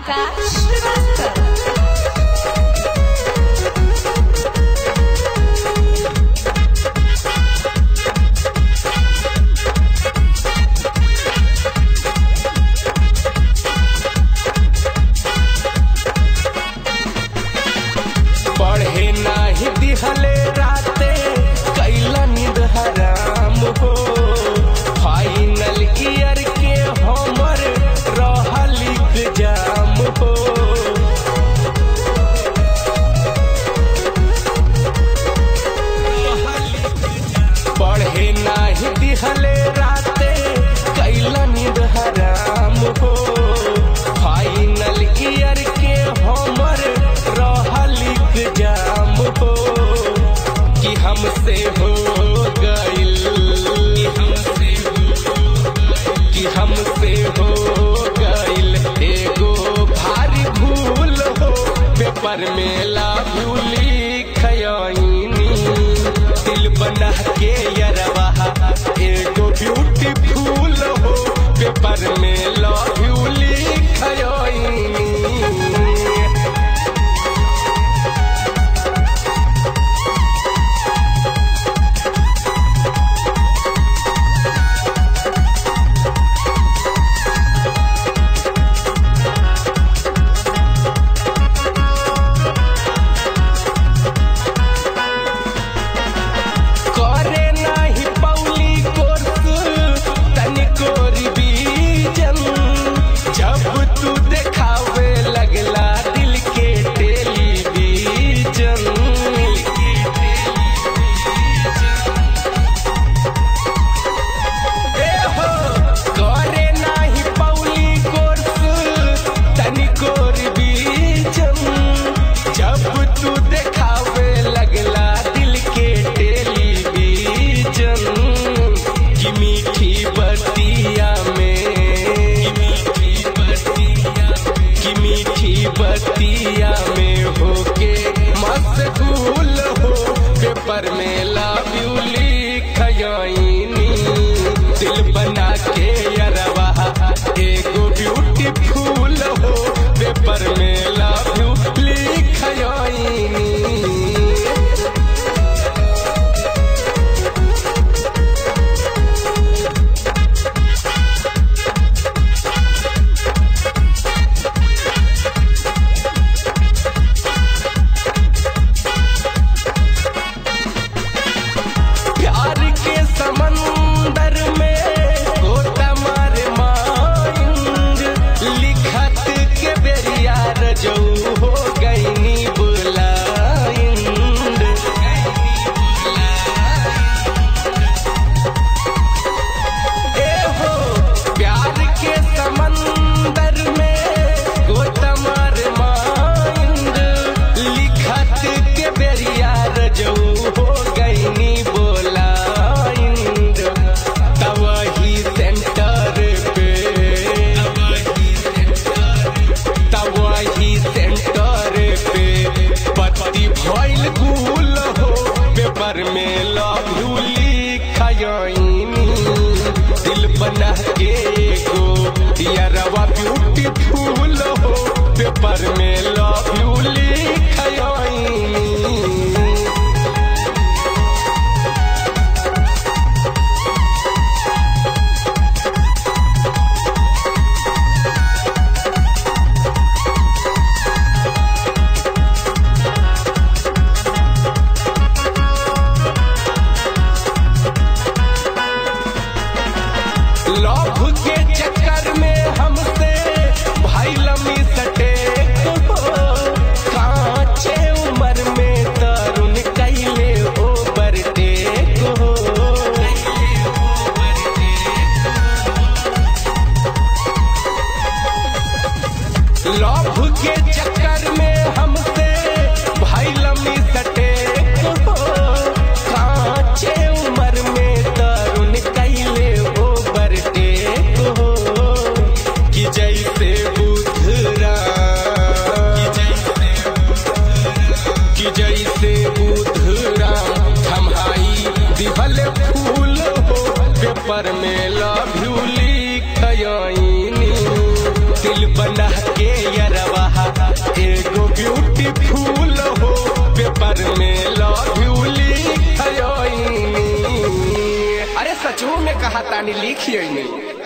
आकाश श्रीवास्तव। पढ़े नाही दिहले राते कैला नींद हराम हो। फाइनल ईयर के हमर रहल एग्जाम हो। पढ़े नाही दिहले राते कैला नींद हराम हो। फाइनल ईयर के हमर रहल एग्जाम हो कि हमसे हो गइल, कि हमसे हो गइल एगो भारी भूल हो। पेपर में लाभू लिखयनी दिल बना के यरवा एगो ब्यूटीफुल हो। पेपर में लाभू लिखयनी। बतिया में होके मशगूल हो। पेपर में लाभू लिखयनी दिल बना के यरवा एगो ब्यूटीफुल हो। पेपर में लाभू लिखयनी। समंदर में गोता मारे माइंड लिखत के बेरिया रजऊ हो गईनी बुलाइंड। ए हो प्यार के समंदर में गोता मारे माइंड लिखत के बेरिया रजऊ हो गईनी बुलाइंड। भइल गुल हो। पेपर में लाभू लिखयनी दिल बना के एगो यरवा ब्यूटीफुल हो। पेपर में लाभू लिखयनी। कहा तानी लिखिए नहीं।